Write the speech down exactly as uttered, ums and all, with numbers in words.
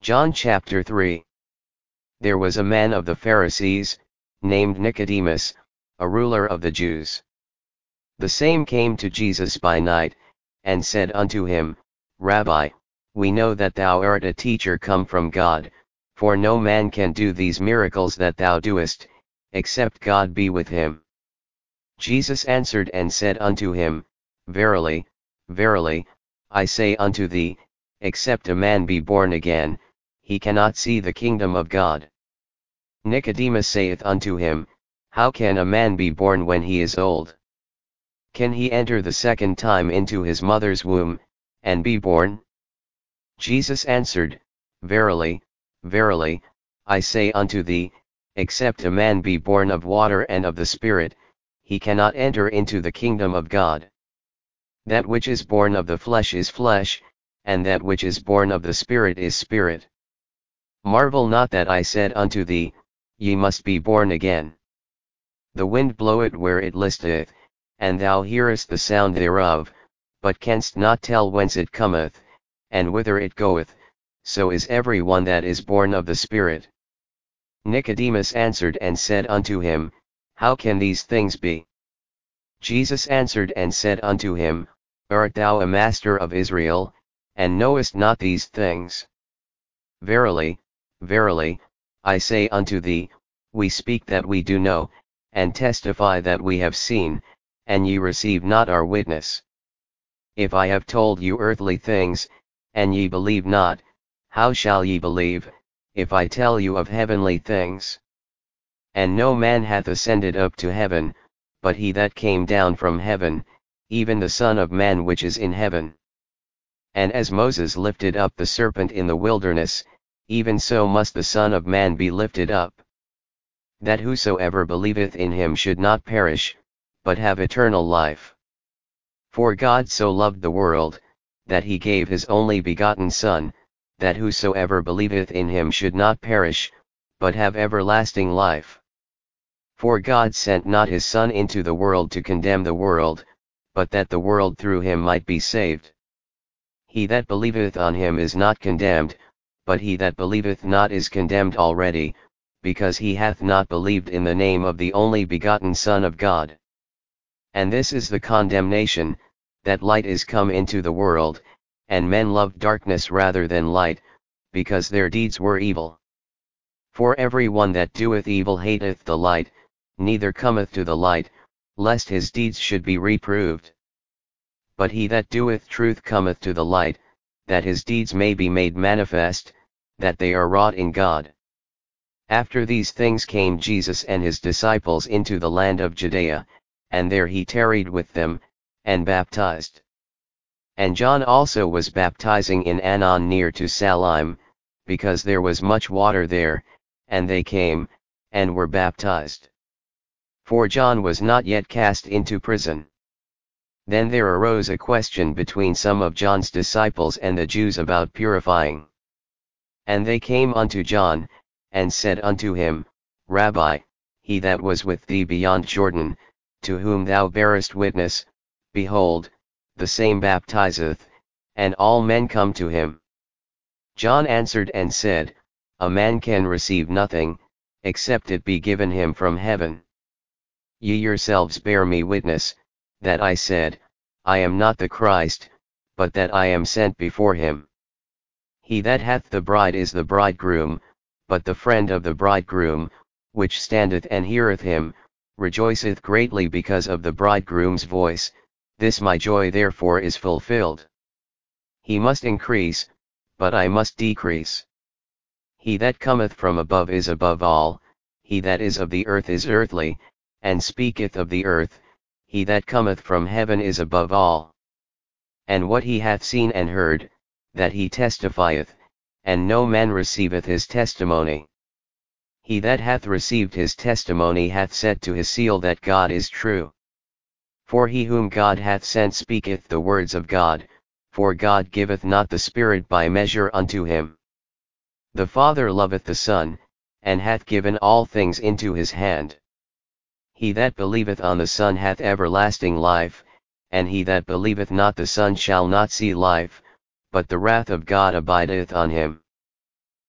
John chapter three. There was a man of the Pharisees, named Nicodemus, a ruler of the Jews. The same came to Jesus by night, and said unto him, Rabbi, we know that thou art a teacher come from God, for no man can do these miracles that thou doest, except God be with him. Jesus answered and said unto him, Verily, verily, I say unto thee, except a man be born again, he cannot see the kingdom of God. Nicodemus saith unto him, How can a man be born when he is old? Can he enter the second time into his mother's womb, and be born? Jesus answered, Verily, verily, I say unto thee, except a man be born of water and of the Spirit, he cannot enter into the kingdom of God. That which is born of the flesh is flesh, and that which is born of the Spirit is spirit. Marvel not that I said unto thee, Ye must be born again. The wind bloweth where it listeth, and thou hearest the sound thereof, but canst not tell whence it cometh, and whither it goeth, so is every one that is born of the Spirit. Nicodemus answered and said unto him, How can these things be? Jesus answered and said unto him, Art thou a master of Israel, and knowest not these things? Verily, verily, I say unto thee, we speak that we do know, and testify that we have seen, and ye receive not our witness. If I have told you earthly things, and ye believe not, how shall ye believe, if I tell you of heavenly things? And no man hath ascended up to heaven, but he that came down from heaven, even the Son of Man which is in heaven. And as Moses lifted up the serpent in the wilderness, even so must the Son of Man be lifted up, that whosoever believeth in him should not perish, but have eternal life. For God so loved the world, that he gave his only begotten Son, that whosoever believeth in him should not perish, but have everlasting life. For God sent not his Son into the world to condemn the world, but that the world through him might be saved. He that believeth on him is not condemned, but he that believeth not is condemned already, because he hath not believed in the name of the only begotten Son of God. And this is the condemnation, that light is come into the world, and men loved darkness rather than light, because their deeds were evil. For every one that doeth evil hateth the light, neither cometh to the light, lest his deeds should be reproved. But he that doeth truth cometh to the light, that his deeds may be made manifest, that they are wrought in God. After these things came Jesus and his disciples into the land of Judea, and there he tarried with them, and baptized. And John also was baptizing in Aenon near to Salim, because there was much water there, and they came, and were baptized. For John was not yet cast into prison. Then there arose a question between some of John's disciples and the Jews about purifying. And they came unto John, and said unto him, Rabbi, he that was with thee beyond Jordan, to whom thou bearest witness, behold, the same baptizeth, and all men come to him. John answered and said, A man can receive nothing, except it be given him from heaven. Ye yourselves bear me witness, that I said, I am not the Christ, but that I am sent before him. He that hath the bride is the bridegroom, but the friend of the bridegroom, which standeth and heareth him, rejoiceth greatly because of the bridegroom's voice. This my joy therefore is fulfilled. He must increase, but I must decrease. He that cometh from above is above all, he that is of the earth is earthly, and speaketh of the earth, he that cometh from heaven is above all. And what he hath seen and heard, that he testifieth, and no man receiveth his testimony. He that hath received his testimony hath set to his seal that God is true. For he whom God hath sent speaketh the words of God, for God giveth not the Spirit by measure unto him. The Father loveth the Son, and hath given all things into his hand. He that believeth on the Son hath everlasting life, and he that believeth not the Son shall not see life, but the wrath of God abideth on him.